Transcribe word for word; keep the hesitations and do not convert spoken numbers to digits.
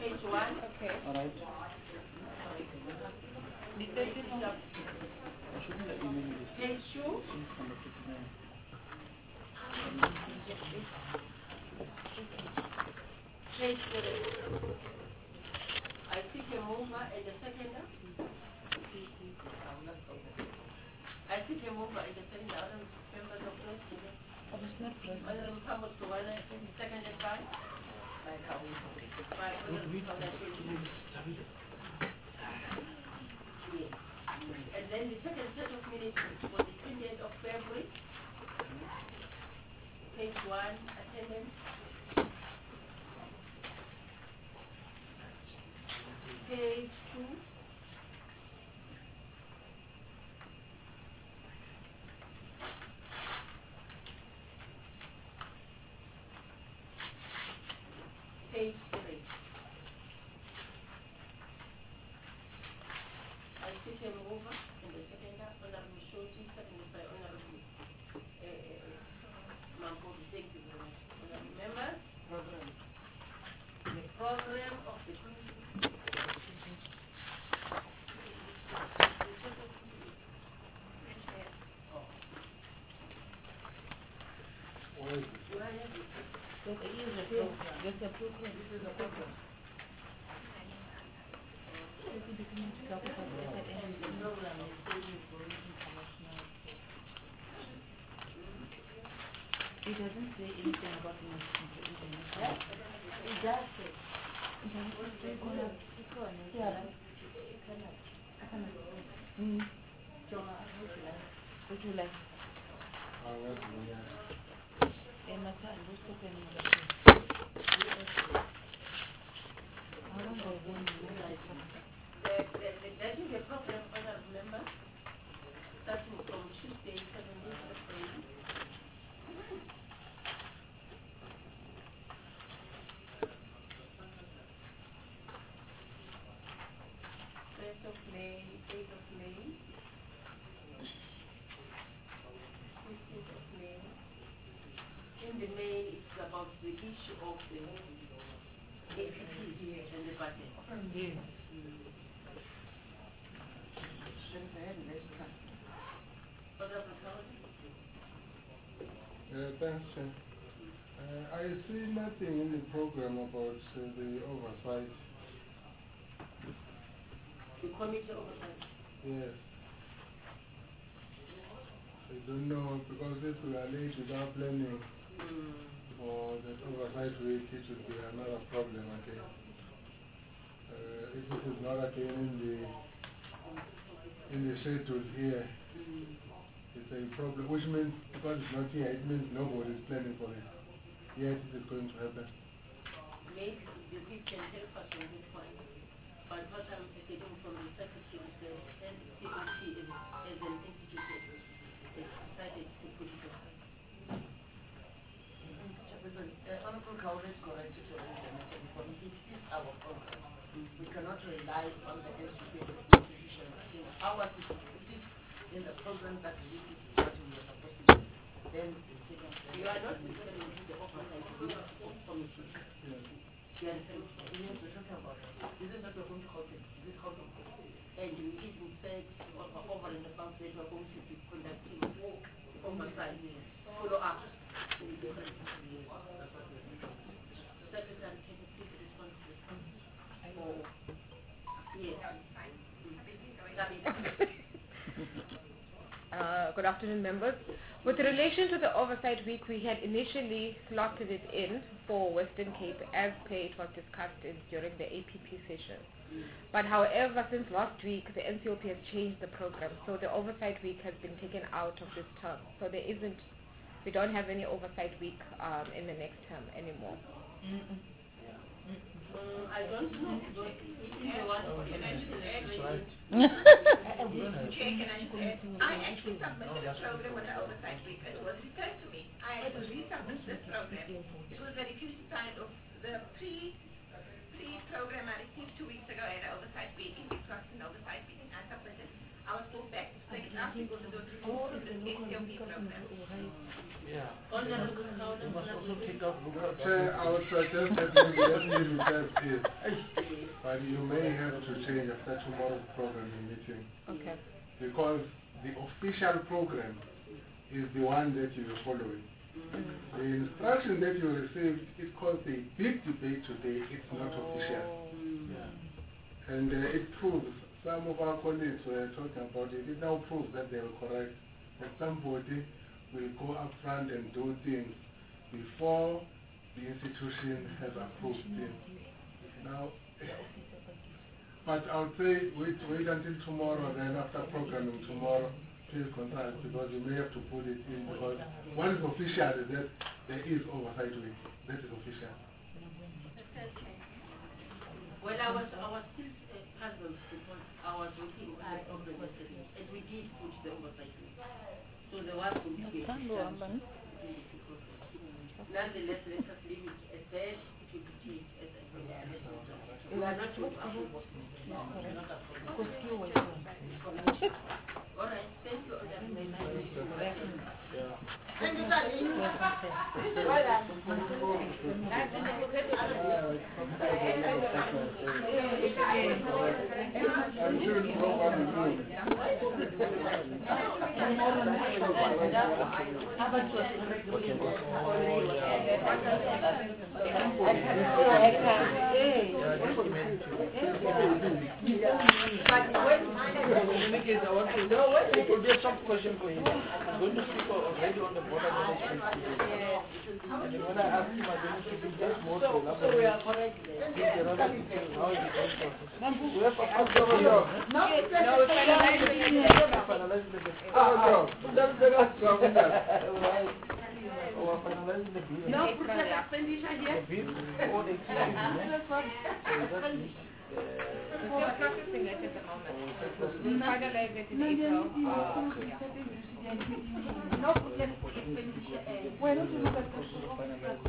Page one. Okay. All right. I shouldn't let you know this. Page two. She's number fifty-nine. Page three. I see a mover and a seconder. I see a mover and a seconder. I don't remember the first name. I was not present. Honorable Campbell Suwana, seconded by? By Honorable Campbell. Yes. And then the second set of minutes for the twentieth of February. Page one, attendance. Page two. Page three. I see him over in the second half, Honorable Shoti, seconded by Honorable uh, Mambo. Thank you very much. Honorable members, program. The program of the There's a program. There's a program. This is a program. It doesn't say anything about international. It does say. Yeah. Mm. Would you like? Emma, I was talking about I don't know when you guys That is a program, Honorable members, starting from Tuesday, seventeenth of April. First of May, eighth of May, fifteenth of May. In the main, it's about the issue of the A P P and the budget. Yes. Honorable Council. Uh, thanks, Chair. Uh, I see nothing in the program about uh, the oversight. The committee oversight. Yes. I don't know, because if we are late without planning Mm. for the oversight week, it would be another problem again. Uh, if it is not again in the, in the schedule here, Mm. it's a problem, which means, because it's not here, it means nobody is planning for it. Yet it is going to happen. Maybe the people can help us on this one. But what I'm getting from the secretary is that N C O T as, as an institution has decided to put it aside. Uh, Honorable Kaur is correct to tell you that it is our program. We cannot rely on the N C P as an institution. I think ours is it is in the program that we is what we are supposed to do. Then the second You are not referring to the oversight committee. You are referring to yes, we're talking about is it that we're going to hold it? Is it called and you even said over, over and above that we are going to be conducting oversight, follow up in the different secretary can you please respond to this? Oh, yes. Uh, good afternoon, members. With relation to the Oversight Week, we had initially slotted it in for Western Cape as per it was discussed in, during the A P P session. But however, since last week, the N C O P has changed the program, so the Oversight Week has been taken out of this term. So there isn't, we don't have any Oversight Week um, in the next term anymore. Mm-mm. Um, I don't know. If you want to Chair, can I just add? I actually submitted a program with the Oversight Week. It was returned to me. I had to resubmit this program. It was a refused side of the pre pre program I received two weeks ago at the Oversight Week. It was an Oversight Week. I submitted. I was told back to take it up. people to do it for the S L P program. Yeah. Honorable You Honorable must also take out Luca. Chair, I would suggest that maybe let's leave it as is. But you may have to change after tomorrow's programming meeting. Okay. Because the official program is the one that you are following. The instruction that you received, it caused a big debate today. It's not official. Yeah. And uh, it proves, some of our colleagues were talking about it, it now proves that they were correct. That somebody will go up front and do things before the institution has approved things. Now, but I would say wait, wait until tomorrow, then after programming tomorrow, please consult, because you may have to put it in, because what is official is that there is oversight week. That is official. Well, I was, I was still uh, puzzled because I was working on the program yesterday, and we did put the oversight week. So there was going to be a difference between the two programs. Nonetheless, let us leave it at that. It will be changed as I said. We are not going to approve of it. All right, thank you. Thank you, darling. Well done. I'm sure it's no one It will be a soft question for him. I'm going to speak already on the border management. And then when I ask him, I'm going to speak just more to elaborate. So we are correct. How is it going to we have a answer for you. No, No, it's Finalize the Oh, no. That's the last one. Right. Oh, we're finalizing the bill. no, put the expenditure here. The bill, all the expenses. So that means, uh, We're processing it at the moment. We finalize it in April. Uh, yeah. No, put the expenditure. Well,